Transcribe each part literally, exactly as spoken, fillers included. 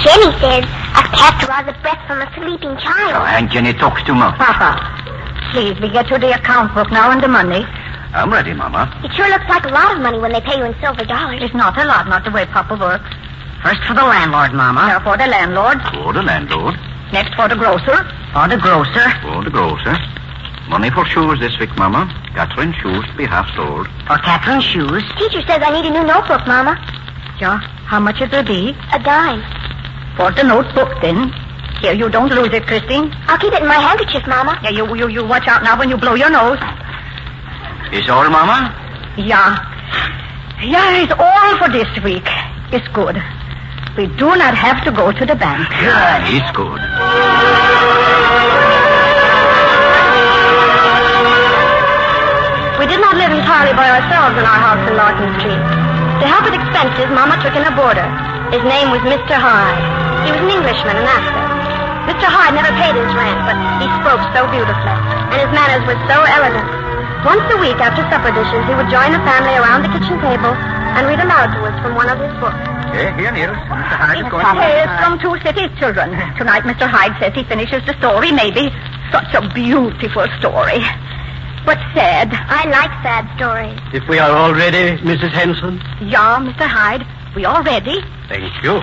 Jenny says a cat draws a breath from a sleeping child. Oh, Aunt Jenny talks too much. Papa, please, we get you the account book now and the money. I'm ready, Mama. It sure looks like a lot of money when they pay you in silver dollars. It's not a lot, not the way Papa works. First for the landlord, Mama. Now for the landlord. For the landlord. Next for the grocer. For the grocer. For the grocer. Money for shoes this week, Mama. Catherine's shoes to be half sold. For Catherine's shoes. Teacher says I need a new notebook, Mama. Yeah, how much it will be? A dime. For the notebook, then. Here, you don't lose it, Christine. I'll keep it in my handkerchief, Mama. Yeah, you, you, you watch out now when you blow your nose. Is all, Mama? Yeah. Yeah, it's all for this week. It's good. We do not have to go to the bank. Yeah, it's good. We did not live entirely by ourselves in our house in Larkin Street. To help with expenses, Mama took in a boarder. His name was Mister Hyde. He was an Englishman, an actor. Mister Hyde never paid his rent, but he spoke so beautifully, and his manners were so elegant. Once a week after supper dishes, he would join the family around the kitchen table and read aloud to us from one of his books. Hey, here, Niels. Mister Hyde is going Papa, to... it's from Two Cities Children. Tonight, Mister Hyde says he finishes the story, maybe. Such a beautiful story. But sad. I like sad stories. If we are all ready, Missus Henson? Yeah, Mister Hyde. We all ready? Thank you.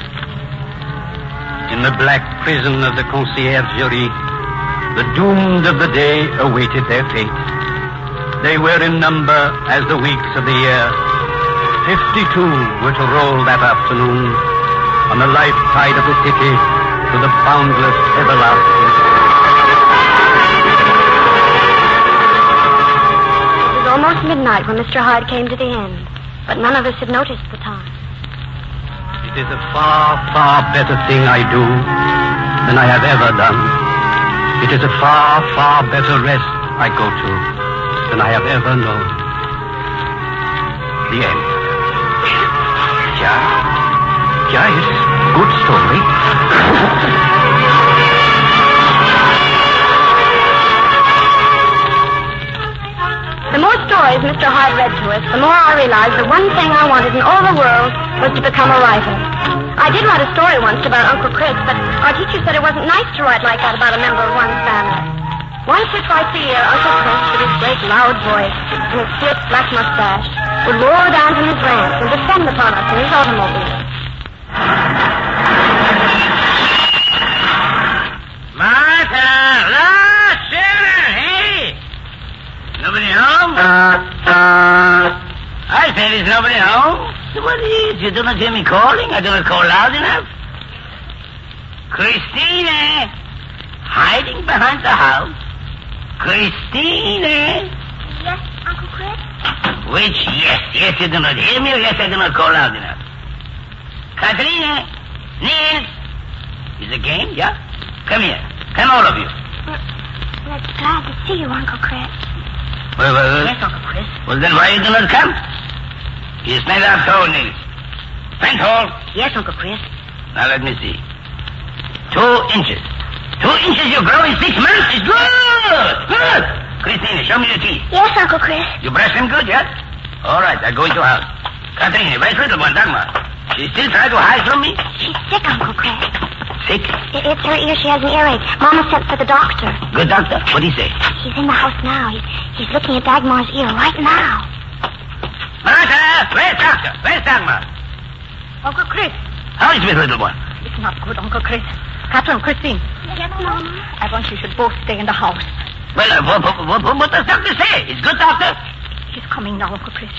In the black prison of the conciergerie, the doomed of the day awaited their fate. They were in number as the weeks of the year. Fifty-two were to roll that afternoon on the life tide of the city to the boundless everlasting. It was almost midnight when Mister Hyde came to the end, but none of us had noticed the time. It is a far, far better thing I do than I have ever done. It is a far, far better rest I go to than I have ever known. The end. Yeah. Yeah, it's a good story. The more stories Mister Hyde read to us, the more I realized the one thing I wanted in all the world was to become a writer. I did write a story once about Uncle Chris, but our teacher said it wasn't nice to write like that about a member of one's family. Once or twice a year, Uncle Chris, with his great loud voice and his split black mustache, would roar down from his ranch and descend upon us in his automobile. Martha! Lost! Sarah! Hey! Nobody home? Uh, uh... I said there's nobody home. So what is it? You do not hear me calling? I do not call loud enough. Christina! Hiding behind the house. Christina! Yes, Uncle Chris? Which yes? Yes, you do not hear me, or yes, I do not call loud enough? Katrina! Neil! Is it a game? Yeah? Come here. Come, all of you. We're, we're glad to see you, Uncle Chris. Well, well, well. Yes, Uncle Chris. Well, then why you do not come? You stand up tall, Neil. Stand tall. Yes, Uncle Chris. Now, let me see. Two inches. Two inches you grow in six months is good. Good. Christina, show me your teeth. Yes, Uncle Chris. You brush them good, yeah? All right, I'll go into the house. Katrina, where's little one, Dagmar? She still trying to hide from me? She's sick, Uncle Chris. Sick? It, it's her ear. She has an earache. Mama sent for the doctor. Good doctor. What'd he say? He's in the house now. He's, he's looking at Dagmar's ear right now. Martha, where's doctor? Where's Dagmar? Uncle Chris. How is this little one? It's not good, Uncle Chris. Catherine, Christine. Yes, Mama. I want you should both stay in the house. Well, uh, what, what, what, what does doctor say? It's good, doctor? He's coming now, Uncle Chris.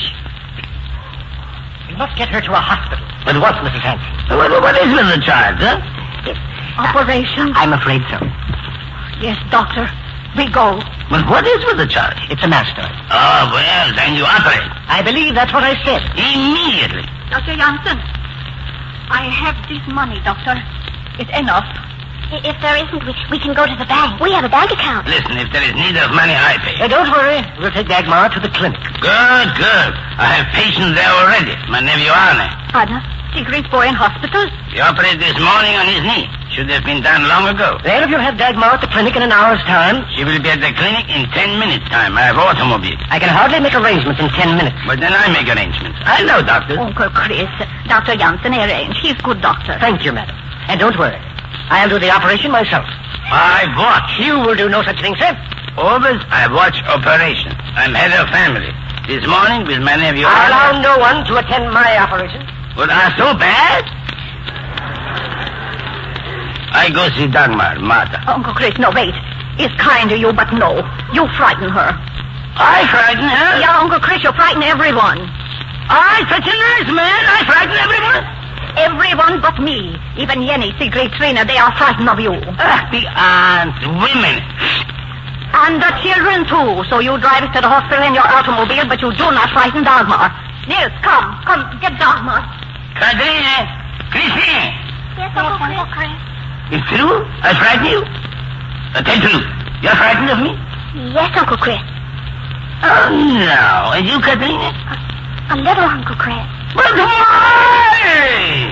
We must get her to a hospital. But what, Missus Hanson? What, what is with the child, huh? Operation? I'm afraid so. Yes, doctor. We go. Well, what is with the child? It's a master. Oh, well, then you operate. I believe that's what I said. Immediately. Doctor Jansen, I have this money, doctor. It's enough. I- If there isn't, we, we can go to the bank. We have a bank account. Listen, if there is need of money, I pay. Uh, don't worry. We'll take Dagmar to the clinic. Good, good. I have patients there already. My nephew Arne. Anna, Sigrid's boy in hospital? He operated this morning on his knee. Should have been done long ago. Well, if you'll have Dagmar at the clinic in an hour's time. She will be at the clinic in ten minutes' time. I have automobile. I can hardly make arrangements in ten minutes. But then I make arrangements. I know, doctor. Uncle Chris, Doctor Jansen arranged. He's good doctor. Thank you, madam. And don't worry. I'll do the operation myself. I watch. You will do no such thing, sir. Always I watch operation. I'm head of family. This morning with my nephew... I allow no one to attend my operation. But are so bad? I go see Dagmar, Martha. Uncle Chris, no, wait. It's kind of you, but no. You frighten her. I frighten her? Yeah, Uncle Chris, you frighten everyone. I'm such a nice man. I frighten everyone. Everyone but me. Even Jenny, Sigrid, Trina, they are frightened of you. Ah, the aunts, women. And the children, too. So you drive us to the hospital in your automobile, but you do not frighten Dagmar. Nils, come. Come, get Dagmar. Katrina, Christine. Yes, Uncle Chris. It's true? I frighten you? Uh, tell truth. You're frightened of me? Yes, Uncle Chris. Oh, no. And you, Katrina? A, a little, Uncle Chris. But why?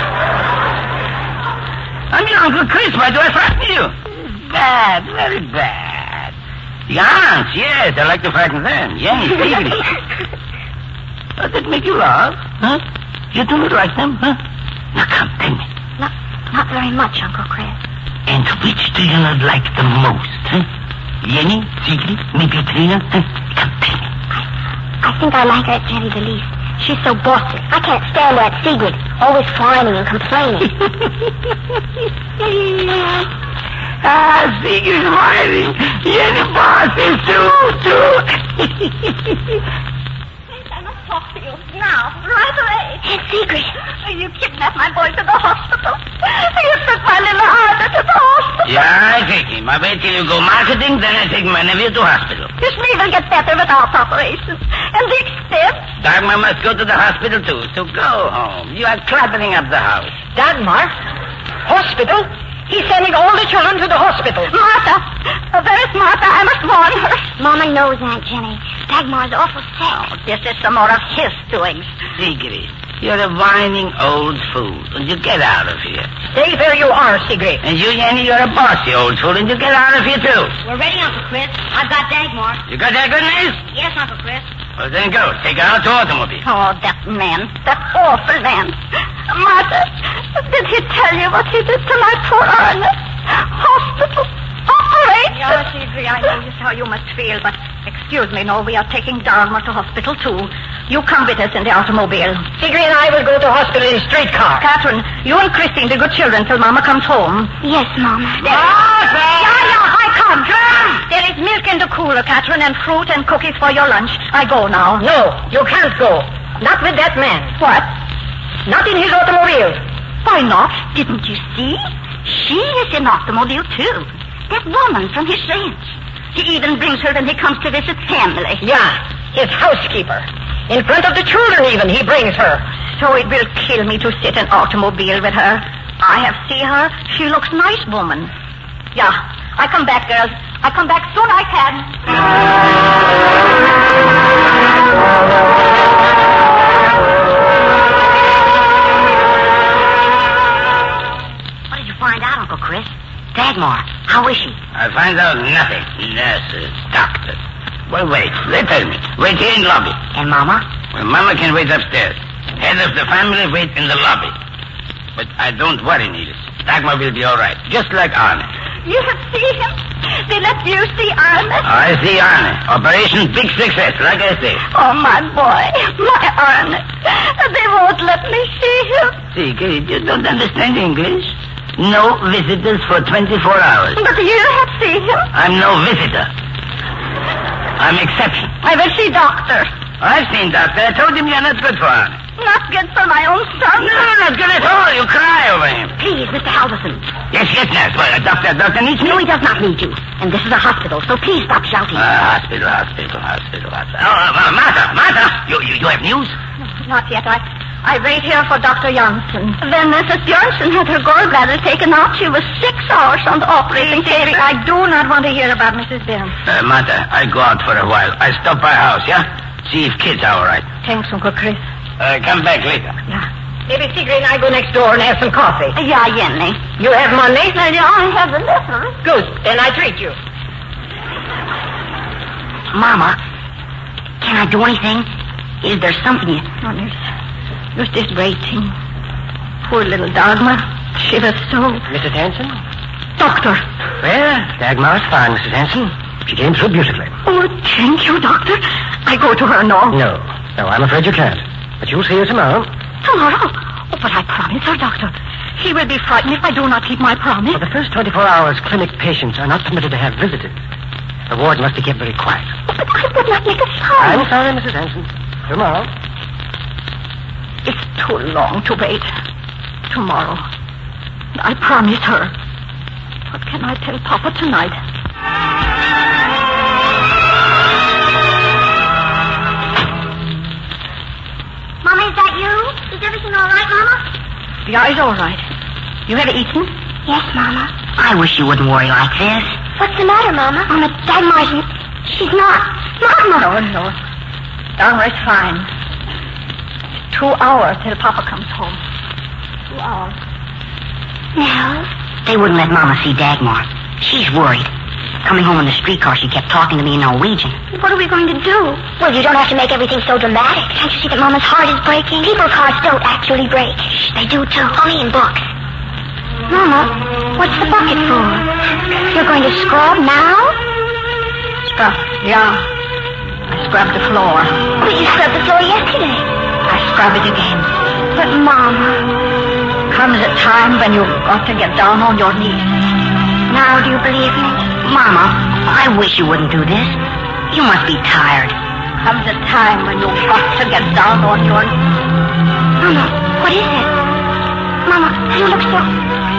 I'm your Uncle Chris. Why do I frighten you? Bad, very bad. The aunts, yes, I like to frighten them. Yes, Sigrid. Does it make you laugh? Huh? You do not like them, huh? Now, come, tell me. Not, not very much, Uncle Chris. And which do you not like the most, huh? Jenny, Sigrid, maybe Trina? Huh? Come, tell me. I, I think I like her, Jenny, the least. She's so bossy. I can't stand that Sigrid, always whining and complaining. Ah, Sigrid's whining. Jenny boss is too, too. I must talk to you now, right away. Hey, Sigrid. You kidnapped my boy to the hospital. You took my little Arthur to the hospital. Yeah, I take him. I wait till you go marketing, then I take my nephew to hospital. His knee will get better without operations. And the extent... Dagmar must go to the hospital, too, so go home. You are cluttering up the house. Dagmar? Hospital? He's sending all the children to the hospital. Martha! Uh, where is Martha? I must warn her. Mama knows, Aunt Jenny. Dagmar's awful sick. Oh, this is some more of his doings. Sigrid, you're a whining old fool, and you get out of here. Stay where you are, Sigrid. And you, Jenny, you're a bossy old fool, and you get out of here, too. We're ready, Uncle Chris. I've got Dagmar. You got that good news? Yes, Uncle Chris. Well, then go. Take her out to automobile. Oh, that man. That awful man. Martha, did he tell you what he did to my poor Ernest? Hospital. Operation. Yes, Sigrid, I know just how you must feel, but excuse me, no, we are taking Dagmar to hospital, too. You come with us in the automobile. Sigrid and I will go to hospital in a streetcar. Catherine, you and Christine, the good children, till Mama comes home. Yes, Mama. Martha! Yeah, yeah, I come. Come! There is milk in the cooler, Catherine, and fruit and cookies for your lunch. I go now. No, you can't go. Not with that man. What? Not in his automobile. Why not? Didn't you see? She is in automobile, too. That woman from his ranch. He even brings her when he comes to visit family. Yeah, his housekeeper. In front of the children, even, he brings her. So it will kill me to sit in automobile with her. I have seen her. She looks nice woman. Yeah, I come back, girls. I come back soon I can. What did you find out, Uncle Chris? Dagmar, how is she? I find out nothing. Nurses, doctors. Well, wait. They tell me. Wait here in the lobby. And Mama? Well, Mama can wait upstairs. Head of the family wait in the lobby. But I don't worry, Niels. Dagmar will be all right. Just like Arne. You have seen him? They let you see Arne? I see Arne. Operation big success, like I say. Oh, my boy. My Arne. They won't let me see him. See, kid, you don't understand English. No visitors for twenty-four hours. But you have seen him. I'm no visitor. I'm exception. I will see doctor. I've seen doctor. I told him you're not good for Arne. Not good for my own son. No, not good at all. You cry over him. Please, Mister Halverson. Yes, yes, nurse. Well, a doctor, doctor needs me. No, he does not need you. And this is a hospital, so please stop shouting. Uh, hospital, hospital, hospital, hospital. Oh, uh, Martha, Martha, you, you, you have news? No, not yet. I, I wait here for Doctor Janssen. When Missus Bjornson had her gallbladder taken out, she was six hours on the operating table. I do not want to hear about Missus Bjornson. Uh, Martha, I go out for a while. I stop by house, yeah? See if kids are all right. Thanks, Uncle Chris. Uh, come back later. Yeah. Maybe Sigrid and I go next door and have some coffee. Yeah, Jenny. You have money? Yeah, I have the little. Good. Then I treat you. Mama, can I do anything? Is there something you... Oh, there's, there's this great thing. Poor little Dagmar. shivers so. Missus Hanson? Doctor. Well, Dagmar's fine, Missus Hanson. She came through beautifully. Oh, thank you, Doctor. I go to her now. No. No, I'm afraid you can't. But you'll see her tomorrow. Tomorrow? Oh, but I promise her, Doctor. He will be frightened if I do not keep my promise. For the first twenty-four hours, clinic patients are not permitted to have visitors. The ward must be kept very quiet. Oh, but I would not make a sound. I'm sorry, Missus Hanson. Tomorrow. It's too long to wait. Tomorrow. I promise her. What can I tell Papa tonight? Mama, is that you? Is everything all right, Mama? The eye's all right. You have eaten? Yes, Mama. I wish you wouldn't worry like this. What's the matter, Mama? Mama, Dagmar's... She's not... Mama! No, no. Dagmar's fine. Two hours till Papa comes home. Two hours. Nell? They wouldn't let Mama see Dagmar. She's worried. Coming home in the streetcar, she kept talking to me in Norwegian. What are we going to do? Well, you don't have to make everything so dramatic. Can't you see that Mama's heart is breaking? People's hearts don't actually break. Shh, they do too. Only in books. Mama, what's the bucket for? You're going to scrub now? Scrub? Yeah. I scrubbed the floor. But you scrubbed the floor yesterday. I scrub it again. But, Mama... Comes a time when you've got to get down on your knees. Now do you believe me? Mama, I wish you wouldn't do this. You must be tired. Comes a time when you've got to get down on your knees. Mama, what is it? Mama, you look so...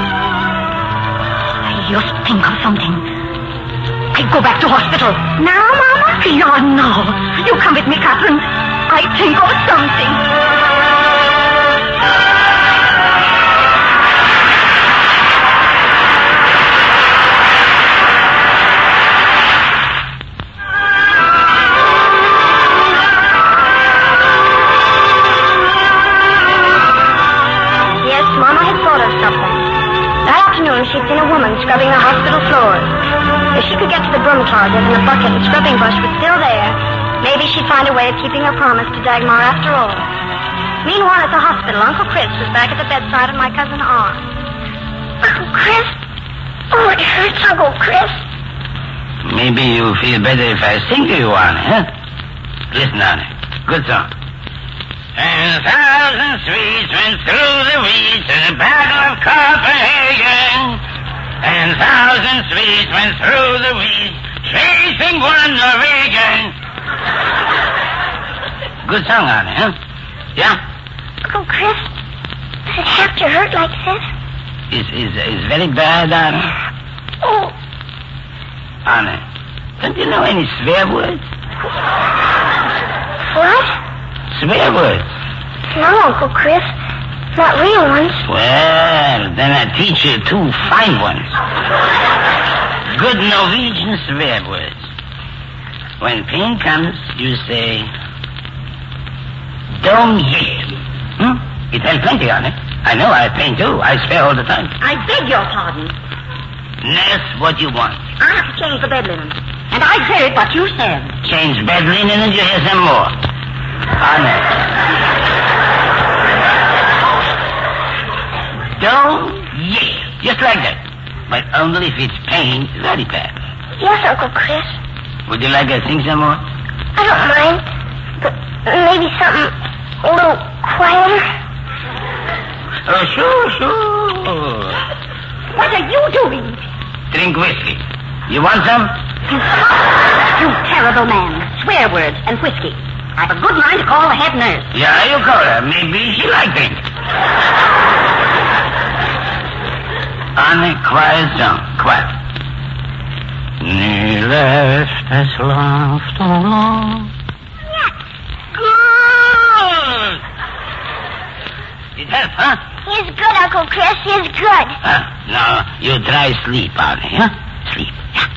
I just think of something. I go back to hospital. Now, Mama? Yeah, no. You come with me, Catherine. I think of something. She'd seen a woman scrubbing the hospital floors. If she could get to the broom closet and the bucket and scrubbing brush was still there, maybe she'd find a way of keeping her promise to Dagmar after all. Meanwhile, at the hospital, Uncle Chris was back at the bedside of my cousin Arn. Uncle Chris? Oh, it hurts, Uncle Chris. Maybe you feel better if I sing to you, Arnie, huh? Listen, Arnie. Good song. And a thousand sweets went through the weeds in the battle of Copenhagen. And a thousand sweets went through the weeds, chasing one Norwegian. Good song, Arnie, huh? Yeah? Uncle Chris, does it have to hurt like this? Is is is very bad, Arnie? Oh. Arnie, don't you know any swear words? What? Swear words. No, Uncle Chris. Not real ones. Well, then I teach you two fine ones. Good Norwegian swear words. When pain comes, you say, Dom ye. Hmm? It has plenty on it. I know I have pain too. I swear all the time. I beg your pardon. Nurse, what you want? I have to change the bed linen. And I heard what you said. Change bed linen and you hear some more. Honest. Don't yes, just like that. But only if it's pain very bad. Yes, Uncle Chris. Would you like to sing some more? I don't mind. But maybe something a little quieter. Oh, sure, sure. What are you doing? Drink whiskey. You want some? You terrible man. Swear words and whiskey. I've a good mind to call the head nurse. Yeah, you call her. Maybe she likes it. On a quiet song. Quiet. Ni left as laughed along. Good. It helps, huh? He's good, Uncle Chris. He's good. Huh? Now, you try sleep, Arnie, huh? Sleep. Yeah.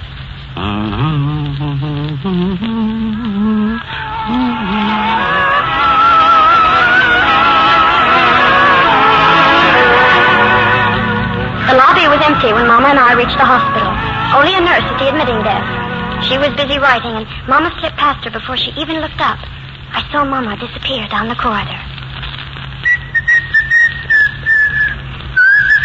The lobby was empty when Mama and I reached the hospital. Only a nurse at the admitting desk. She was busy writing, and Mama slipped past her before she even looked up. I saw Mama disappear down the corridor.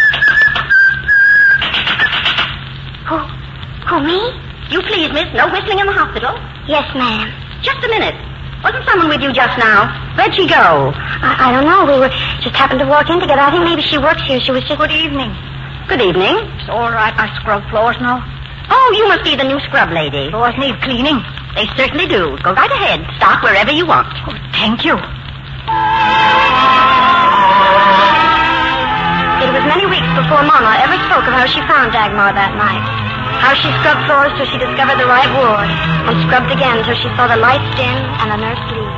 Oh, me? You please, miss. No whistling in the hospital. Yes, ma'am. Just a minute. Wasn't someone with you just now? Where'd she go? I, I don't know. We were just happened to walk in together. I think maybe she works here. She was just... Good evening. Good evening. It's all right. I scrub floors now. Oh, you must be the new scrub lady. Floors need cleaning. They certainly do. Go right ahead. Stop wherever you want. Oh, thank you. It was many weeks before Mama ever spoke of how she found Dagmar that night. How she scrubbed floors till she discovered the right ward, and scrubbed again till she saw the lights dim and the nurse leave.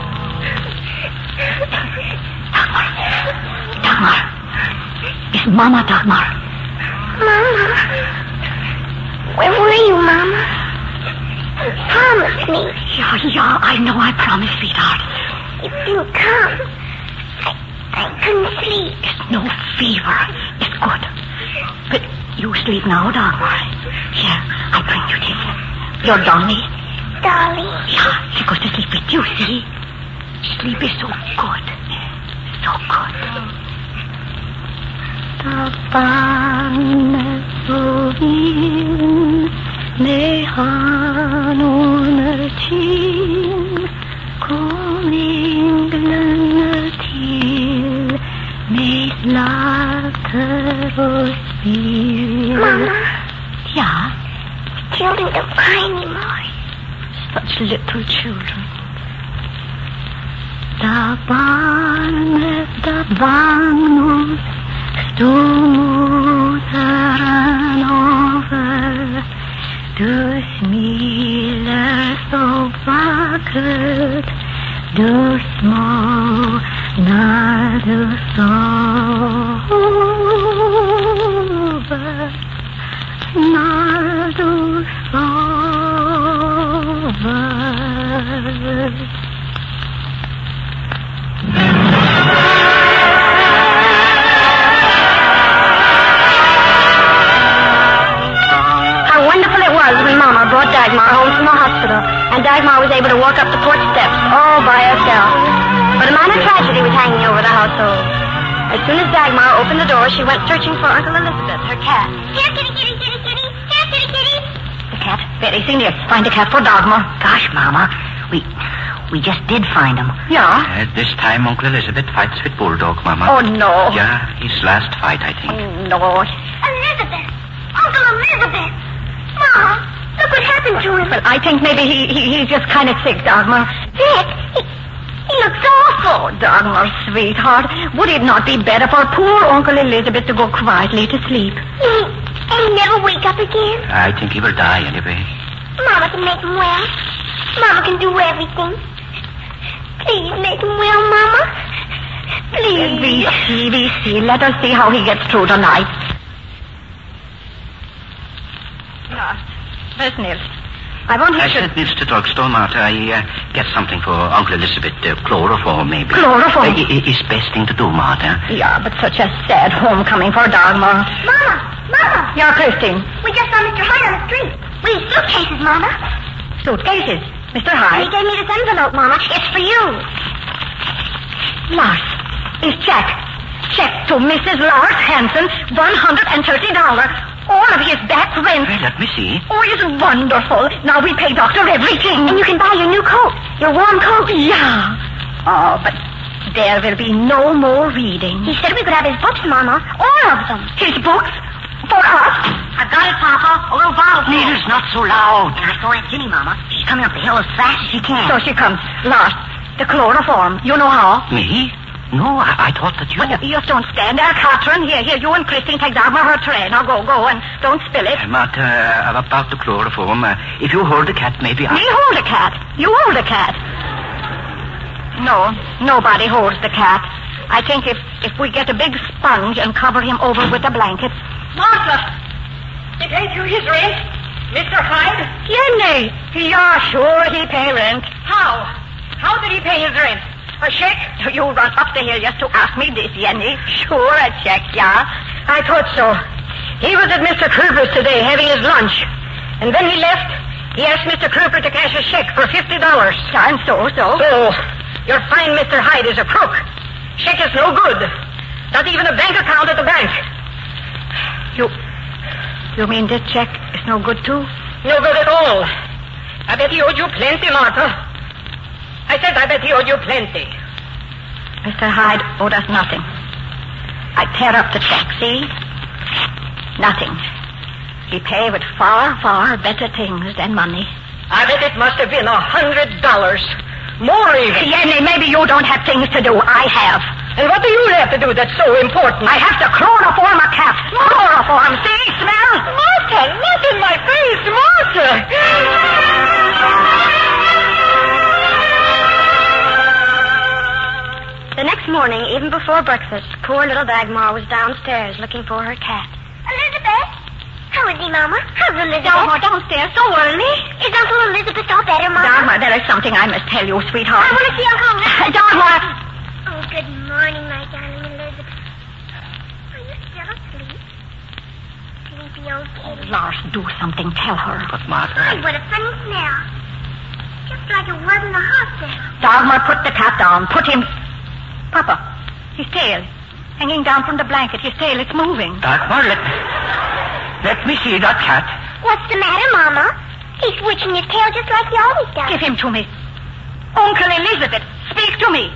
Dagmar. Dagmar. It's Mama, Dagmar. Mama. Where were you, Mama? Promise me. Yeah, yeah, I know I promised, sweetheart. You didn't come. I, I couldn't sleep. It's no fever. It's good. But you sleep now, Dagmar. Here, I bring you this. Your Dolly. Dolly? Yeah, she goes to sleep with you, see? Sleep is so good. So good. Mama? Yeah? Children don't cry anymore. Such little children. Da barnet, da Magnus, stoden over. Du smiler så vackert, du små när du sover. När du sover. How wonderful it was when Mama brought Dagmar home from the hospital, and Dagmar was able to walk up the porch steps all by herself. But a minor tragedy was hanging over the household. As soon as Dagmar opened the door, she went searching for Uncle Elizabeth, her cat. Here, kitty, kitty, kitty, kitty. Here, kitty, kitty. The cat? Betty, Senior, find a cat for Dagmar. Gosh, Mama, we we just did find him. Yeah? Uh, this time Uncle Elizabeth fights with Bulldog, Mama. Oh, no. Yeah, his last fight, I think. Oh, no. Elizabeth! Uncle Elizabeth! Mama, look what happened to him. Well, I think maybe he, he he's just kind of sick, Dagmar. Sick? He, he looks awful. Oh, Dagmar, sweetheart, would it not be better for poor Uncle Elizabeth to go quietly to sleep? He, and he never wake up again? I think he will die anyway. Mama can make him well. Mama can do everything. Please make him well, Mama. Please. We see, we see. Let us see how he gets through tonight. Nurse. Where's Nils? I want him I to... sent Nils to drugstore, Martha. I uh, get something for Uncle Elizabeth. Uh, chloroform, maybe. Chloroform? Uh, it, it's best thing to do, Martha. Yeah, but such a sad homecoming for Dagmar. Mama! Mama! Yeah, Christine. We just saw Mister Hyde on the street. With his suitcases, Mama. Suitcases. Mister He Hyde. gave me this envelope, Mama. It's for you. Lars. His check. Check to Missus Lars Hansen, one hundred thirty dollars. All of his back rent. Well, let me see. Oh, isn't wonderful? Now we pay Doctor everything. And you can buy your new coat. Your warm coat. Yeah. Oh, but there will be no more reading. He said we could have his books, Mama. All of them. His books? For us? I've got it, Papa. A little bottle. Needles, not so loud. I saw Aunt Ginny, Mama. She's coming up the hill as fast as she can. So she comes. Lars, the chloroform. You know how? Me? No, I, I thought that you... Well, you just don't stand there, Catherine. Here, here, you and Christine take Dagmar her tray. Now go, go, and don't spill it. Uh, Martha, uh, about the chloroform, uh, if you hold the cat, maybe I... Me hold a cat. You hold a cat. No, nobody holds the cat. I think if, if we get a big sponge and cover him over with a blanket... Martha! He paid you his rent? Mister Hyde? Jenny! Yeah, sure, he pay rent. How? How did he pay his rent? A check? You run up the hill just to ask me this, Jenny. Sure, a check, yeah. I thought so. He was at Mister Kruger's today having his lunch. And when he left, he asked Mister Kruger to cash a check for fifty dollars. And so, so? So, you'll find Mister Hyde is a crook. Check is no good. Not even a bank account at the bank. You... You mean this check is no good, too? No good at all. I bet he owed you plenty, Martha. I said I bet he owed you plenty. Mister Hyde owed us nothing. I tear up the check, see? Nothing. He paid with far, far better things than money. I bet it must have been a hundred dollars. More even. Yenny, maybe you don't have things to do. I have. And what do you have to do that's so important? I have to chloroform a cat. Chloroform, see? Smell? Martha, not in my face, Martha. The next morning, even before breakfast, poor little Dagmar was downstairs looking for her cat. Elizabeth? How is he, Mama? How's Elizabeth? Dagmar, downstairs so early. Is Uncle Elizabeth all better, Mama? Dagmar, there is something I must tell you, sweetheart. I want to see Uncle Elizabeth. Dagmar! Oh, good morning, my darling Elizabeth. Are you still asleep? Sleepy old kitty. Lars, do something. Tell her. But, Martha... Hey, what a funny smell. Just like it was in the hospital. Dagmar, put the cat down. Put him... Papa, his tail. Hanging down from the blanket. His tail, it's moving. Dagmar, let... Let me see that cat. What's the matter, Mama? He's switching his tail just like he always does. Give him to me. Uncle Elizabeth, speak to me.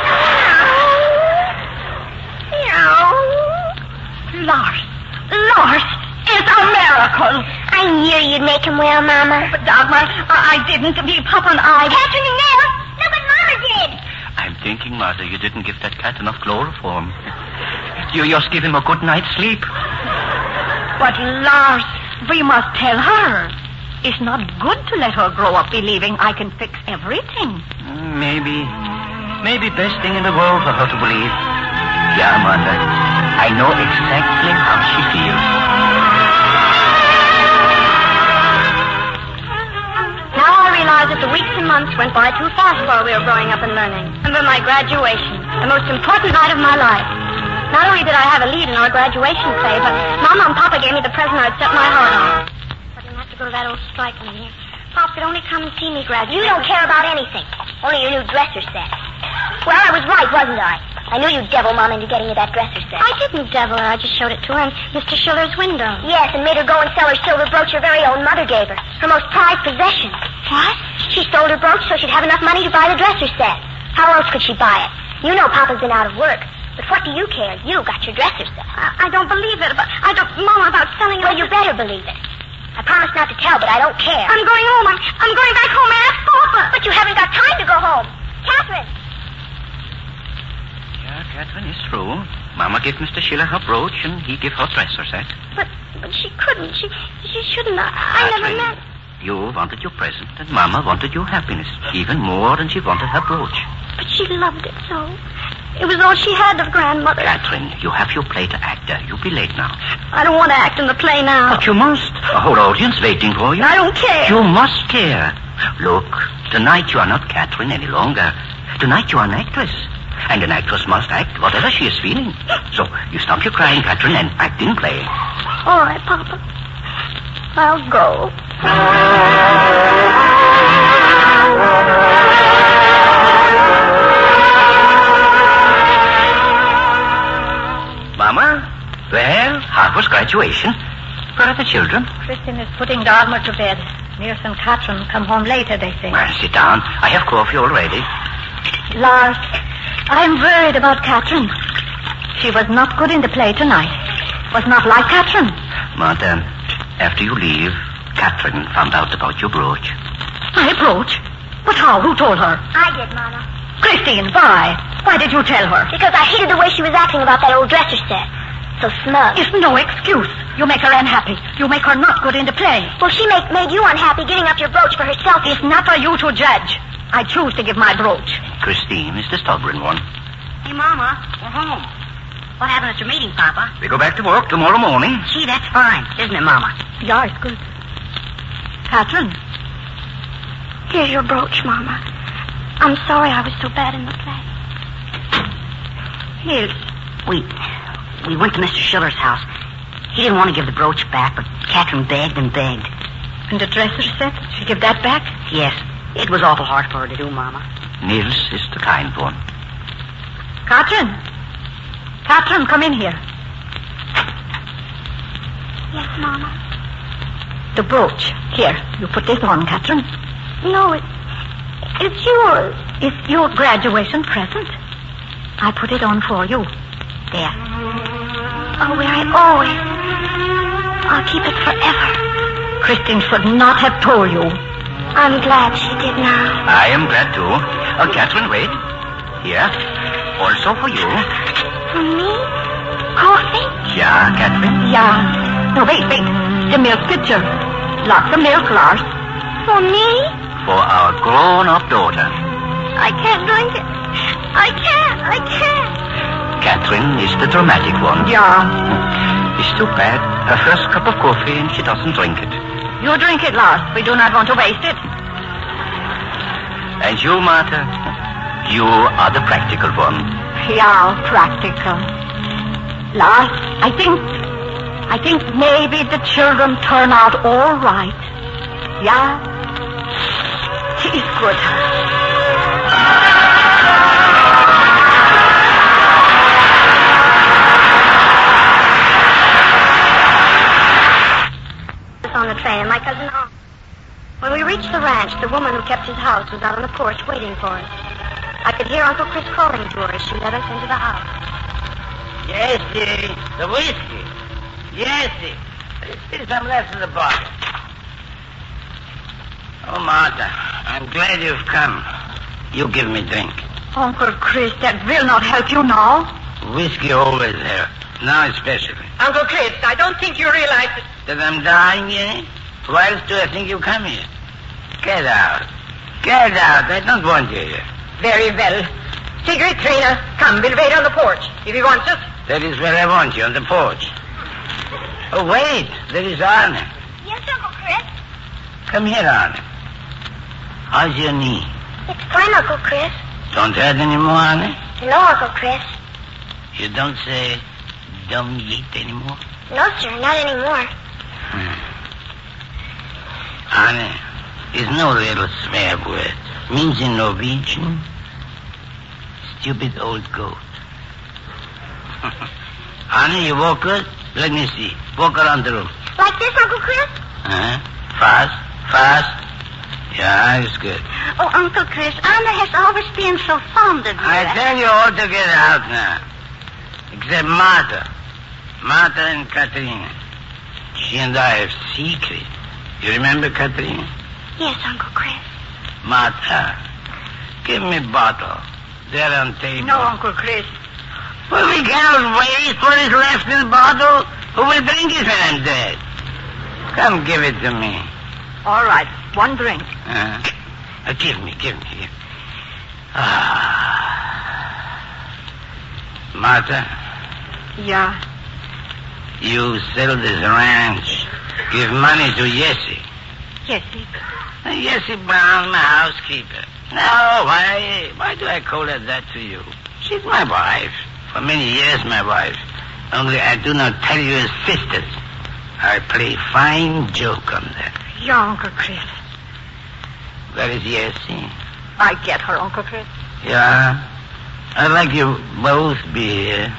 Lars, Lars is a miracle. I knew you'd make him well, Mama. But Dagmar, I, I didn't. Me, Papa and I... Catherine and Nell, look what Mama did. I'm thinking, Martha, you didn't give that cat enough chloroform. You just give him a good night's sleep. But, Lars, we must tell her. It's not good to let her grow up believing I can fix everything. Maybe, maybe best thing in the world for her to believe. Yeah, Martha, I know exactly how she feels. Now I realize that the weeks and months went by too fast while we were growing up and learning. Remember my graduation, the most important night of my life. Not only did I have a lead in our graduation play, but Mama and Papa gave me the present I'd set my heart on. I didn't have to go to that old strike meeting. Pop could only come and see me graduate. You don't care about anything. Only your new dresser set. Well, I was right, wasn't I? I knew you'd devil Mom into getting you that dresser set. I didn't devil her. I just showed it to her in Mister Schiller's window. Yes, and made her go and sell her silver brooch her very own mother gave her. Her most prized possession. What? She sold her brooch so she'd have enough money to buy the dresser set. How else could she buy it? You know Papa's been out of work. But what do you care? You got your dresser set. I, I don't believe it. But I don't... Mama, about selling it... Well, you better believe it. I promised not to tell, but I don't care. I'm going home. I'm, I'm going back home and ask Papa. But you haven't got time to go home. Catherine. Yeah, Catherine is true. Mama gave Mister Schiller her brooch, and he gave her dresser set. But but she couldn't. She she shouldn't. I, I never Catherine, meant... You wanted your present, and Mama wanted your happiness, even more than she wanted her brooch. But she loved it so. It was all she had of grandmother. Catherine, you have your play to act. Uh, you'll be late now. I don't want to act in the play now. But you must. A whole audience waiting for you. I don't care. You must care. Look, tonight you are not Catherine any longer. Tonight you are an actress. And an actress must act whatever she is feeling. So you stop your crying, Catherine, and act in play. All right, Papa. I'll go. Mama? Well, how was graduation? Where are the children? Kristen is putting Dagmar to bed. Nils and Katrin come home later, they say. Well, sit down. I have coffee already. Lars, I'm worried about Katrin. She was not good in the play tonight. Was not like Katrin. Martha, after you leave, Katrin found out about your brooch. My brooch? But how? Who told her? I did, Mama. Christine, why? Why did you tell her? Because I hated the way she was acting about that old dresser set. So smug. It's no excuse. You make her unhappy. You make her not good in the play. Well, she make, made you unhappy getting up your brooch for herself. It's not for you to judge. I choose to give my brooch. Christine is the stubborn one. Hey, Mama, we're home. What happened at your meeting, Papa? We go back to work tomorrow morning. Gee, that's fine, isn't it, Mama? Yeah, it's good. Katrin. Here's your brooch, Mama. I'm sorry I was so bad in the play. Here, we we went to Mister Schiller's house. He didn't want to give the brooch back, but Katrin begged and begged. And the dresser set? She give that back? Yes. It was awful hard for her to do, Mama. Nils is the kind one. Katrin. Katrin, come in here. Yes, Mama. The brooch. Here, you put this on, Catherine. No, it, it's yours. It's your graduation present. I put it on for you. There. I'll wear it always. I'll keep it forever. Christine should not have told you. I'm glad she did now. I am glad, too. Oh, Catherine, wait. Here. Also for you. For me? Coffee? Yeah, Catherine. Yeah. No, wait, wait. The milk pitcher. Lots of milk, Lars. For me? For our grown-up daughter. I can't drink it. I can't. I can't. Catherine is the dramatic one. Yeah. It's too bad. Her first cup of coffee and she doesn't drink it. You drink it, Lars. We do not want to waste it. And you, Martha, you are the practical one. Yeah, practical. Lars, I think, I think maybe the children turn out all right. Yeah, she is good. On the train, and my cousin Arthur. When we reached the ranch, the woman who kept his house was out on the porch waiting for us. I could hear Uncle Chris calling to her as she led us into the house. Jessie, the whiskey. Jessie, there's still some left in the bottle. Oh, Martha, I'm glad you've come. You give me drink. Uncle Chris, that will not help you now. Whiskey always helps. Now especially. Uncle Chris, I don't think you realize that... That I'm dying, eh? Why else do I think you come here? Get out. Get out. I don't want you here. Very well. Sigrid, Trina, come, we'll wait on the porch. If you want us... That is where I want you, on the porch. Oh, wait. There is Arne. Yes, Uncle Chris? Come here, Arne. How's your knee? It's fine, Uncle Chris. Don't hurt anymore, Arne? No, Uncle Chris. You don't say dumb yeet anymore? No, sir, not anymore. Hmm. Arne is no little swear word. Means in Norwegian, stupid old goat. Arne, you walk good? Let me see. Walk around the room. Like this, Uncle Chris? Uh-huh. Fast, fast. Yeah, it's good. Oh, Uncle Chris, Anna has always been so fond of you. I tell you all to get out now. Except Martha. Martha and Katerina. She and I have secret. You remember Katerina? Yes, Uncle Chris. Martha, give me bottle. There on table. No, Uncle Chris. Well, we cannot waste what is left in the bottle. Who will drink it when I'm dead? Come, give it to me. All right, one drink. Uh, uh, give me, give me, give me. Ah. Martha, Yeah. you sell this ranch. Give money to Jessie. Jessie. Uh, Jessie Brown, my housekeeper. No, why, why do I call her that to you? She's my wife. For many years, my wife. Only I do not tell you as sisters. I play fine joke on that. Yeah, Uncle Chris. Where is Jessie? I get her, Uncle Chris. Yeah. I'd like you both be here.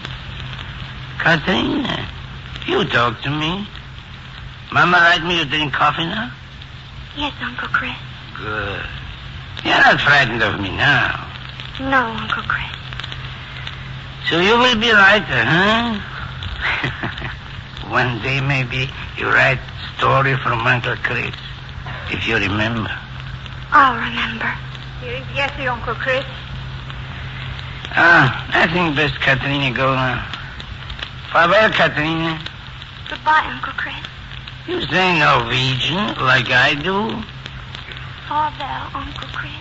Katerina, you talk to me. Mama write me you drink coffee now? Yes, Uncle Chris. Good. You're not frightened of me now. No, Uncle Chris. So you will be writer, huh? One day maybe you write story from Uncle Chris. If you remember. I'll remember. Here is Jessie, Uncle Chris. Ah, I think best Katerina go now. Farewell, Katerina. Goodbye, Uncle Chris. You say Norwegian like I do? Farewell, Uncle Chris.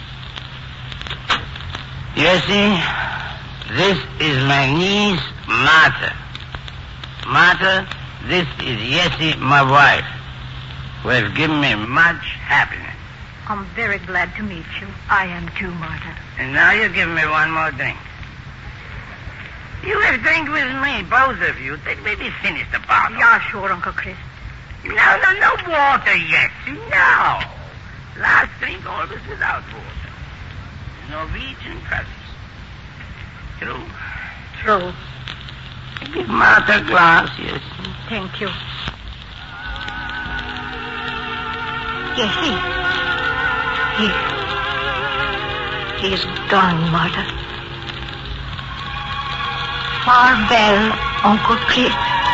Jessie, this is my niece, Martha. Martha, this is Jessie, my wife, who has given me much happiness. I'm very glad to meet you. I am too, Martha. And now you give me one more drink. You will drink with me, both of you. Then maybe finish the bottle. Yeah, sure, Uncle Chris. No, no, no water yet. No. Last drink always without water. Norwegian practice. True? True. Give Martha a glass, yes. Thank you. Yes, he... He... He's gone, Martha. Farewell, Uncle Chris.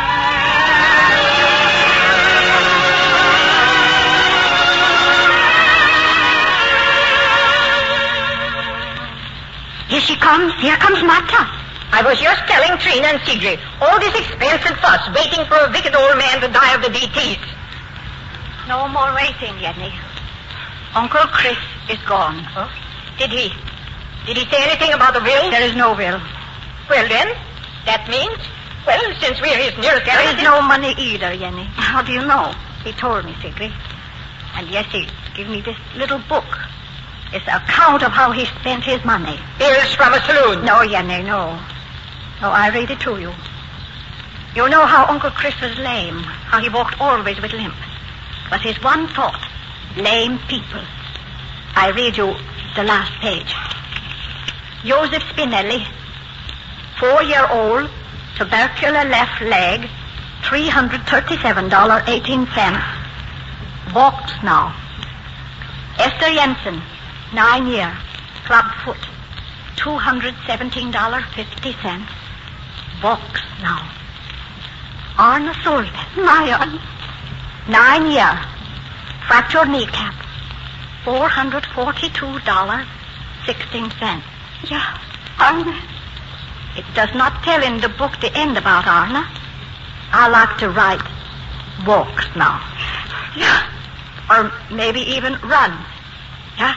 Here she comes. Here comes Martha. I was just telling Trina and Sigrid, all this expense and fuss, waiting for a wicked old man to die of the D Ts. No more waiting, Jenny. Uncle Chris is gone. Huh? Did he? Did he say anything about the will? There is no will. Well, then, that means, well, since we're his nearest There relatives... is no money either, Jenny. How do you know? He told me, Sigrid. And yes, he gave me this little book. It's an account of how he spent his money. Bills from a saloon. No, Jenny, no. No, I read it to you. You know how Uncle Chris was lame, how he walked always with limp. But his one thought, lame people. I read you the last page. Joseph Spinelli, four-year-old, tubercular left leg, three hundred thirty-seven dollars and eighteen cents. Walks now. Esther Jensen, nine-year, club foot, two hundred seventeen dollars and fifty cents. Walks now. Arne Solveig, my Arne, nine-year, fractured kneecap, four hundred forty-two dollars and sixteen cents. Yeah, Arne. It does not tell in the book the end about Arne. I like to write walks now. Yeah. Or maybe even runs. Yeah?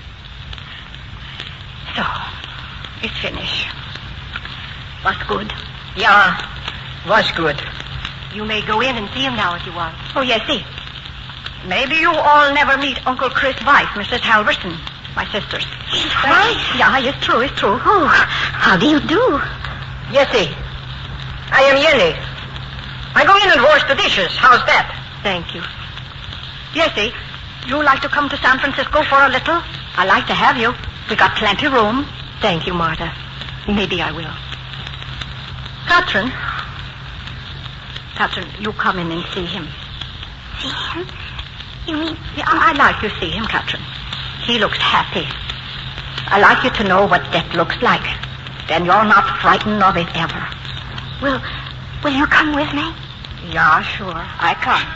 So, it's finished. Was good. Yeah, was good. You may go in and see him now if you want. Oh, yes, see. Maybe you all never meet Uncle Chris' wife, Missus Halverson, my sister's. She's right. Yeah, it's true, it's true. Oh, how do you do? Yesy, I am Jenny. I go in and wash the dishes. How's that? Thank you. Jessie, you like to come to San Francisco for a little? I like to have you. We got plenty room. Thank you, Martha. Maybe I will. Catherine. Catherine, you come in and see him. See him? You mean... Yeah, I'd like you to see him, Catherine. He looks happy. I like you to know what death looks like. Then you're not frightened of it ever. Will, will you come with me? Yeah, sure. I come.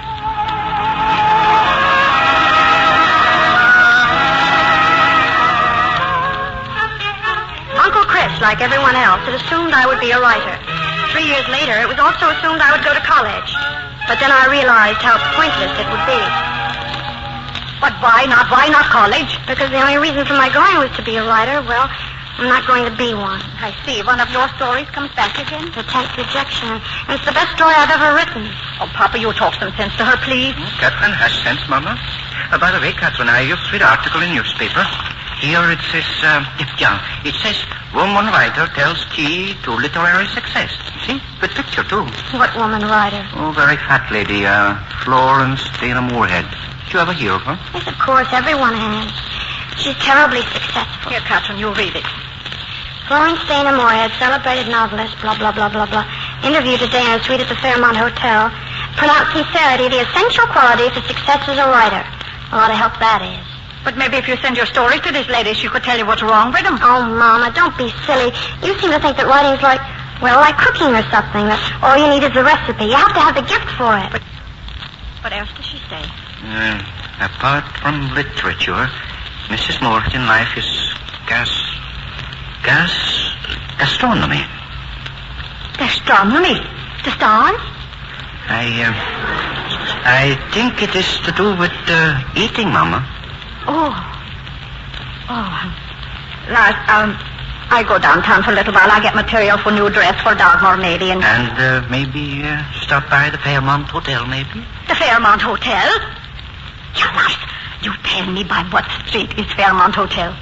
Uncle Chris, like everyone else, had assumed I would be a writer. Three years later, it was also assumed I would go to college. But then I realized how pointless it would be. But why not? Why not college? Because the only reason for my going was to be a writer. Well, I'm not going to be one. I see. One of your stories comes back again? The tenth rejection. And it's the best story I've ever written. Oh, Papa, you talk some sense to her, please. Catherine has sense, Mama. Uh, by the way, Catherine, I just read an article in newspaper. Here it says, uh, yeah, it says, woman writer tells key to literary success. See? Good picture, too. What woman writer? Oh, very fat lady, uh, Florence Dana Moorhead. Did you ever hear of her? Yes, of course. Everyone has. She's terribly successful. Here, Catherine, you read it. Florence Dana Moorhead, celebrated novelist, blah, blah, blah, blah, blah. Interview today in a suite at the Fairmont Hotel. Pronounced sincerity the essential quality for success as a writer. A lot of help that is. But maybe if you send your stories to this lady, she could tell you what's wrong with them. Oh, Mama, don't be silly. You seem to think that writing's like, well, like cooking or something. That all you need is the recipe. You have to have the gift for it. But what else does she say? Uh, apart from literature, Missus Moorhead in life is gas... gas... gastronomy. Gastronomy? The stars? I, uh, I think it is to do with uh, eating, Mama. Oh. Oh. Lars, um, I go downtown for a little while. I get material for new dress for Dagmar, maybe, and... And uh, maybe uh, stop by the Fairmont Hotel, maybe? The Fairmont Hotel? Yeah, Lars, you tell me by what street is Fairmont Hotel?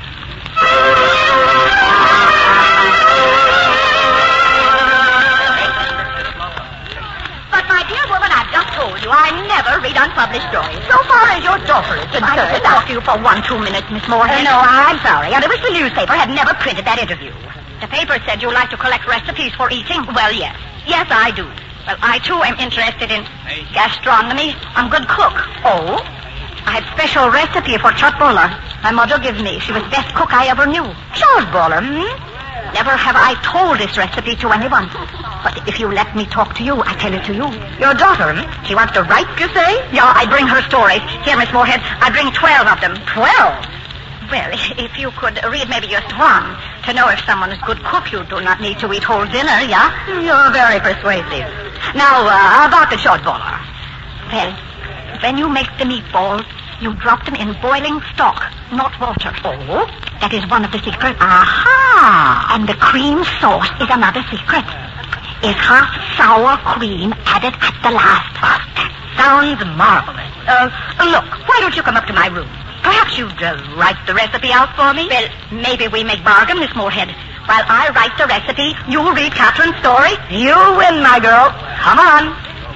But, my dear woman, I've just told you I never read unpublished stories. So far as your daughter is concerned. I could talk to you for one, two minutes, Miss Moorhead. Uh, no, I'm sorry. I wish the newspaper had never printed that interview. The paper said you like to collect recipes for eating. Well, yes. Yes, I do. Well, I, too, am interested in gastronomy. I'm a good cook. Oh? I have special recipe for chot bowler. My mother gave me. She was best cook I ever knew. Chot bowler, hmm? Never have I told this recipe to anyone. But if you let me talk to you, I tell it to you. Your daughter, hmm? She wants to write, you say? Yeah, I bring her stories. Here, Miss Moorhead, I bring twelve of them. Twelve? Well, if you could read maybe just one to know if someone is good cook, you do not need to eat whole dinner, yeah? You're very persuasive. Now, uh, about the short bowler. Well, when you make the meatballs, you drop them in boiling stock, not water. Oh? That is one of the secrets. Aha! And the cream sauce is another secret. Is hot sour cream added at the last. That sounds marvelous. Uh, look, why don't you come up to my room? Perhaps you'd uh, write the recipe out for me? Well, maybe we make bargain, Miss Moorhead. While I write the recipe, you read Catherine's story. You win, my girl. Come on.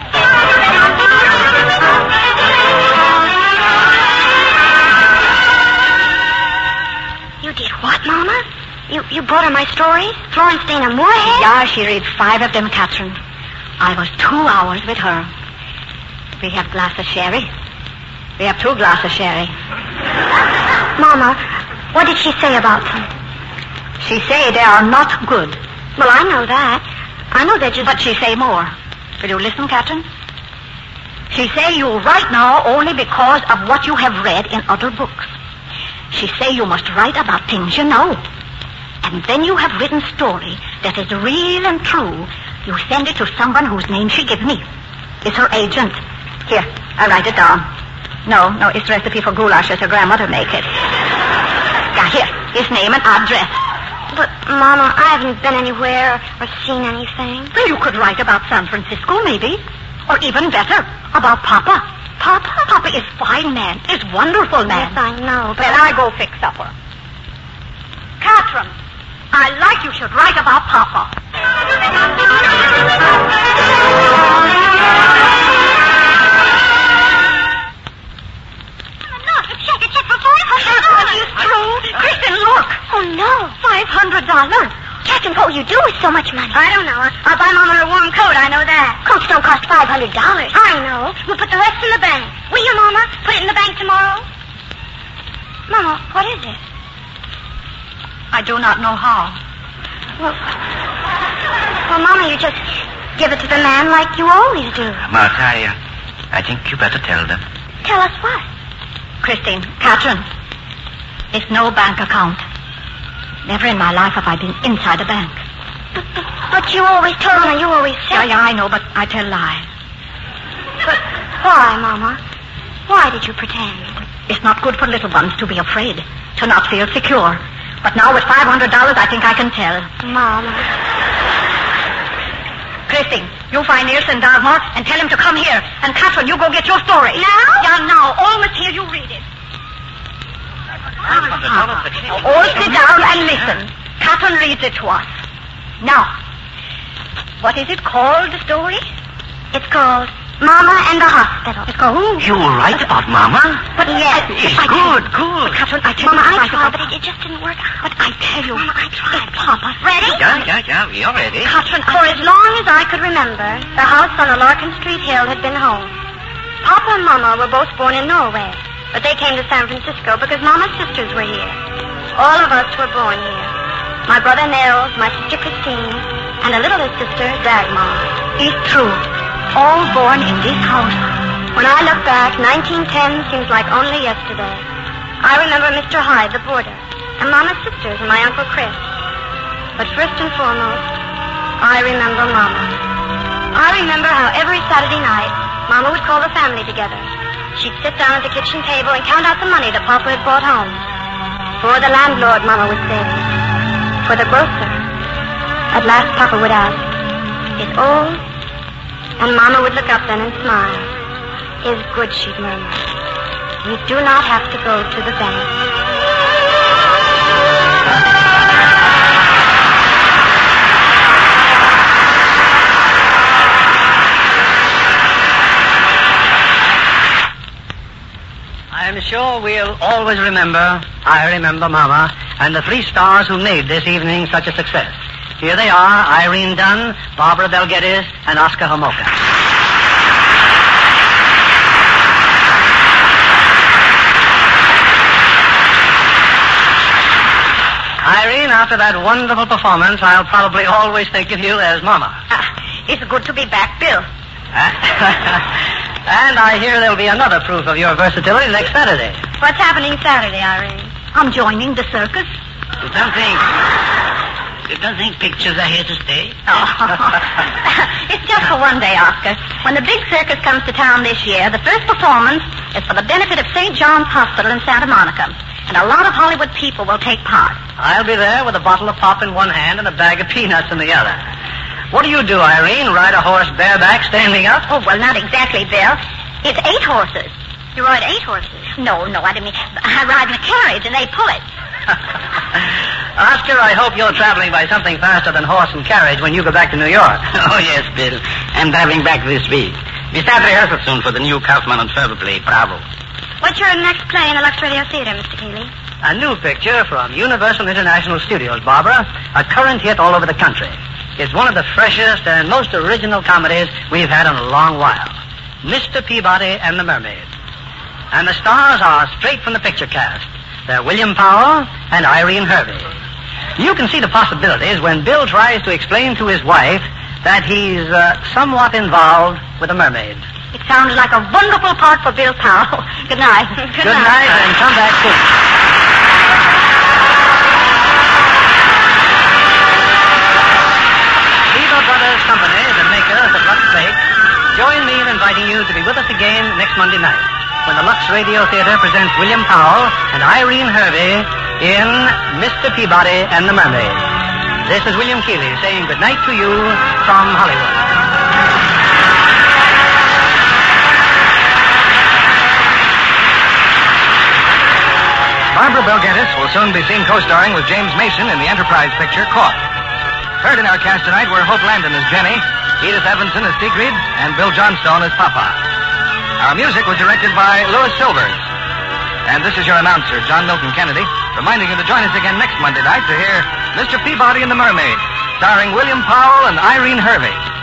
You did what, Mama? You you brought her my stories? Florence Dana Moorhead? Yeah, she read five of them, Catherine. I was two hours with her. We have glass of sherry. We have two glasses of sherry. Mama, what did she say about them? She say they are not good. Well, I know that. I know they're just... But she say more. Will you listen, Catherine? She say you write now only because of what you have read in other books. She say you must write about things you know. And then you have written story that is real and true. You send it to someone whose name she give me. It's her agent. Here, I write it down. No, no, it's recipe for goulash as her grandmother make it. Now, here, his name and address. But, Mama, I haven't been anywhere or seen anything. Well, you could write about San Francisco, maybe. Or even better, about Papa. Papa? Papa is fine man, is wonderful man. Yes, I know, but... Well, I go fix supper. Catherine, I like you should write about Papa. It's true. Kristen, look. Oh, no. Five hundred dollars. Captain, what will you do with so much money? I don't know. I'll buy Mama a warm coat. I know that. Coats don't cost five hundred dollars. I know. We'll put the rest in the bank. Will you, Mama? Put it in the bank tomorrow? Mama, what is it? I do not know how. Well, well, Mama, you just give it to the man like you always do. Martha, I, uh, I think you better tell them. Tell us what? Christine, Catherine, it's no bank account. Never in my life have I been inside a bank. But, but, but you always told me, you always said... Yeah, yeah, I know, but I tell lies. But why, Mama? Why did you pretend? It's not good for little ones to be afraid, to not feel secure. But now with five hundred dollars, I think I can tell. Mama. Christine, you find Nielsen Dagmar and tell him to come here. And Catherine, you go get your story. Now? Yeah, now. Almost here, you read it. All sit down and listen. Catherine reads it to us. Now, what is it called, the story? It's called Mama and the Hospital. It's called who? You were right about Mama? But yes. It's I good, tell, good. But Catherine, I tell Mama, you. I tried, but it, it just didn't work out. But I tell you. Mama, I tried. Papa. Ready? Yeah, yeah, yeah, we're ready. Catherine, For as long as I could remember, the house on the Larkin Street hill had been home. Papa and Mama were both born in Norway, but they came to San Francisco because Mama's sisters were here. All of us were born here. My brother Nels, my sister Christine, and a little sister, Dagmar. it's true. All born in this house. When I look back, nineteen ten seems like only yesterday. I remember Mister Hyde, the boarder, and Mama's sisters and my Uncle Chris. But first and foremost, I remember Mama. I remember how every Saturday night, Mama would call the family together. She'd sit down at the kitchen table and count out the money that Papa had brought home. For the landlord, Mama would say. For the grocer. At last, Papa would ask, "Is old?" And Mama would look up then and smile. "Is good," she'd murmur. "We do not have to go to the bank." I'm sure we'll always remember, I remember Mama, and the three stars who made this evening such a success. Here they are, Irene Dunn, Barbara Bel Geddes, and Oscar Homolka. after that wonderful performance, I'll probably always think of you as Mama. Ah, it's good to be back, Bill. And I hear there'll be another proof of your versatility next Saturday. What's happening Saturday, Irene? I'm joining the circus. You don't think... You don't think pictures are here to stay? Oh. It's just for one day, Oscar. When the big circus comes to town this year, the first performance is for the benefit of Saint John's Hospital in Santa Monica. And a lot of Hollywood people will take part. I'll be there with a bottle of pop in one hand and a bag of peanuts in the other. What do you do, Irene? Ride a horse bareback standing up? Oh, well, not exactly, Bill. It's eight horses. You ride eight horses? No, no, I didn't mean... I ride in a carriage and they pull it. Oscar, I hope you're traveling by something faster than horse and carriage when you go back to New York. Oh, yes, Bill. I'm driving back this week. We start rehearsal soon for the new Kaufman and Ferber play, Bravo. What's your next play in the Lux Radio Theater, Mister Keeley? A new picture from Universal International Studios, Barbara. A current hit all over the country. It's one of the freshest and most original comedies we've had in a long while. Mister Peabody and the Mermaid. And the stars are straight from the picture cast. They're William Powell and Irene Hervey. You can see the possibilities when Bill tries to explain to his wife that he's uh, somewhat involved with a mermaid. It sounds like a wonderful part for Bill Powell. Good night. Good, Good night, and come back soon. Beaver Brothers Company, the makers of Lux Flakes, join me in inviting you to be with us again next Monday night, when the Lux Radio Theater presents William Powell and Irene Hervey in Mister Peabody and the Mermaid. This is William Keeley saying good night to you from Hollywood. Barbara Bel Geddes will soon be seen co-starring with James Mason in the Enterprise picture, Caught. Heard in our cast tonight were Hope Landon as Jenny, Edith Evanson as Sigrid, and Bill Johnstone as Papa. Our music was directed by Louis Silvers. And this is your announcer, John Milton Kennedy, reminding you to join us again next Monday night to hear Mister Peabody and the Mermaid, starring William Powell and Irene Hervey.